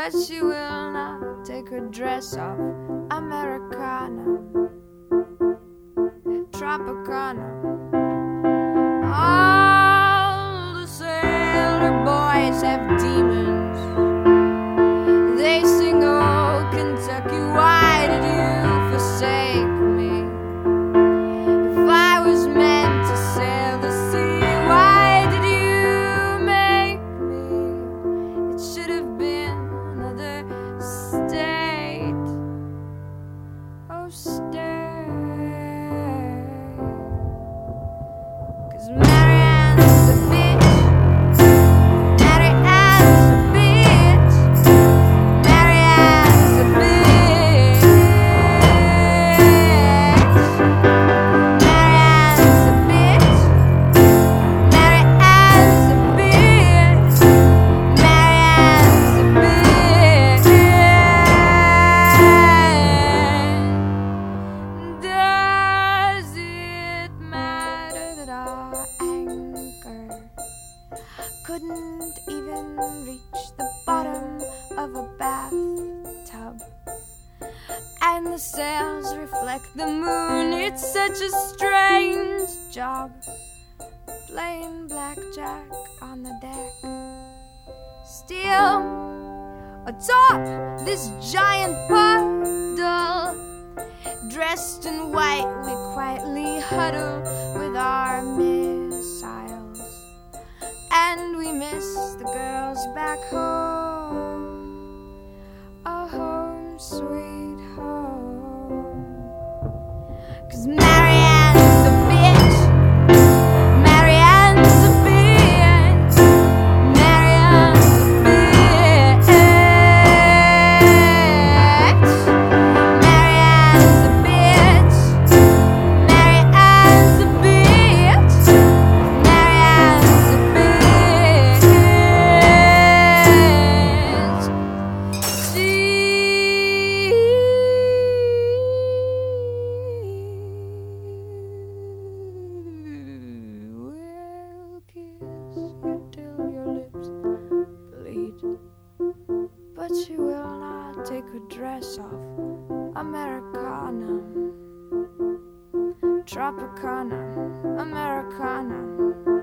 but she will not take her dress off. Americana, Tropicana. All the sailor boys have demons. They sing, oh Kentucky, why did you forsake me? If I was meant to sail the sea, why did you make me? It should have been another state. Oh, stay. 'Cause Marianne's a bitch. Marianne's a bitch. Marianne's a bitch. Marianne's a bitch. Marianne's a bitch. Marianne's a bitch. Does it matter that our anchor couldn't even reach the bottom of a bathtub? And the sails reflect the moon. It's such a strange job playing blackjack on the deck. Still, atop this giant puddle, dressed in white, we quietly huddle with our missiles. And we miss the girls back home, a home sweet home. 'Cause Marianne's a bitch. Marianne's a bitch. Marianne's a bitch. Marianne's a bitch. Marianne's a bitch. Marianne's a bitch. She will kiss you till your lips bleed, but she will not take her dress off. Americana, Tropicana, Americana.